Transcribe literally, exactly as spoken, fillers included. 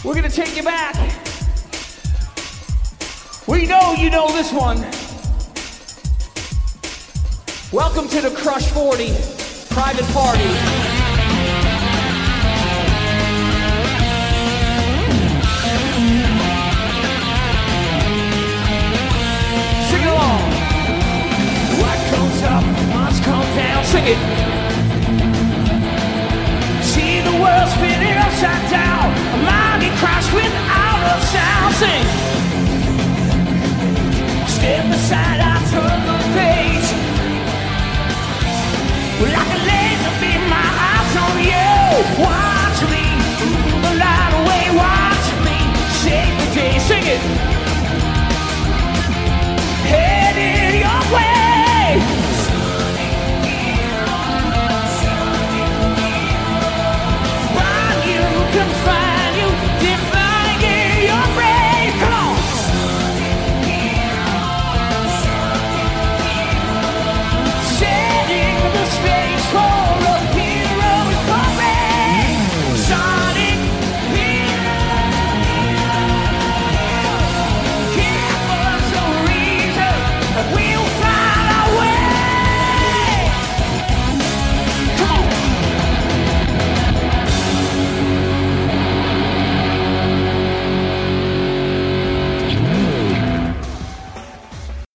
We're gonna take you back. We know you know this one. Welcome to the Crush forty private party.